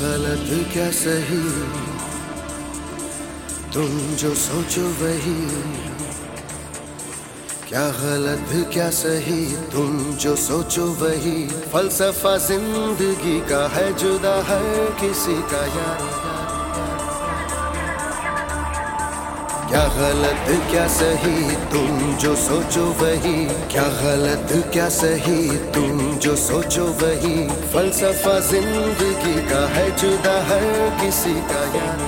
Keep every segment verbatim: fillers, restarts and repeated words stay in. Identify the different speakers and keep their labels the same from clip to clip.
Speaker 1: गलत क्या सही, तुम जो सोचो वही। क्या गलत क्या सही, तुम जो सोचो वही। फलसफा जिंदगी का है जुदा हर किसी का यार। क्या गलत क्या सही, तुम जो सोचो वही। क्या गलत क्या सही, तुम जो सोचो वही। फलसफा जिंदगी का है जुदा हर किसी का यार।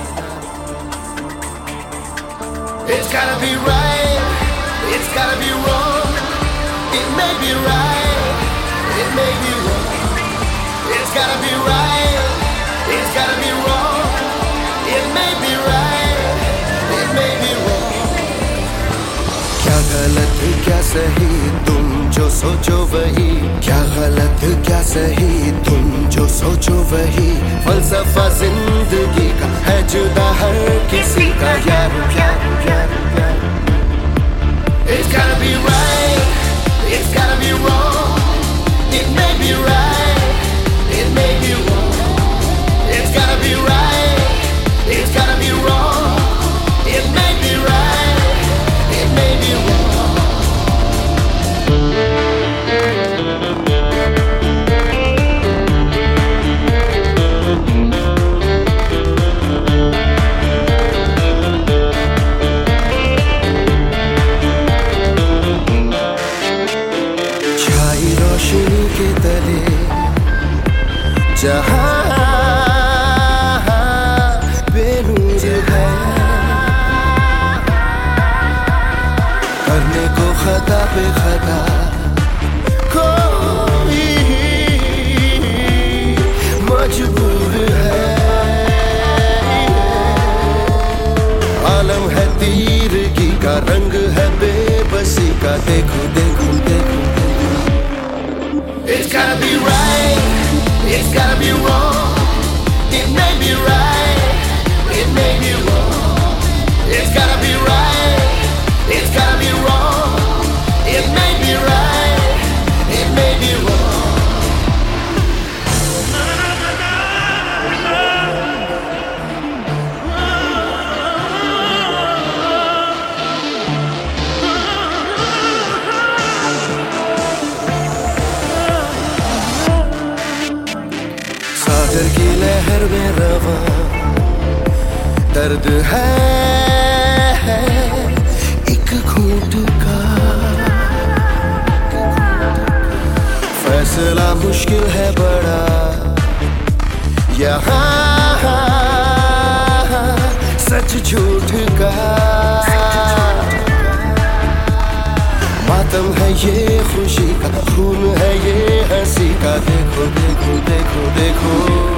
Speaker 1: It's gotta be right, it's gotta be wrong. It may be right, it may be wrong. It's gotta be right, it's gotta be wrong. It may be right, it may be wrong. क्या गलत क्या सही, तुम जो सोचो वही। क्या गलत क्या सही, तुम जो सोचो वही। फलसफा जिंदगी का है जुदा हर किसी का यार यार यार यार। It's gotta be right, it's gotta be wrong. It may be right, it may be wrong. It's gotta be right, it's gotta be wrong. It may be right, it may be wrong. रोशनी के तले जहां बेनूर है, करने को खता पे खता कोई मजबूर है। आलम है तीरगी का, रंग है बेबसी का। देखो देखो देखो, it's gotta be right, it's gotta be wrong. It may be right, it may be wrong. It's gotta be right, it's gotta be wrong. It may be right, it may be wrong. सागर की लहर में रवां दर्द है एक घूंट का। फैसला मुश्किल है बड़ा यहाँ, सच झूठ का। मातम है ये खुशी का, खून है ये हंसी का। देखो देखो देखो देखो,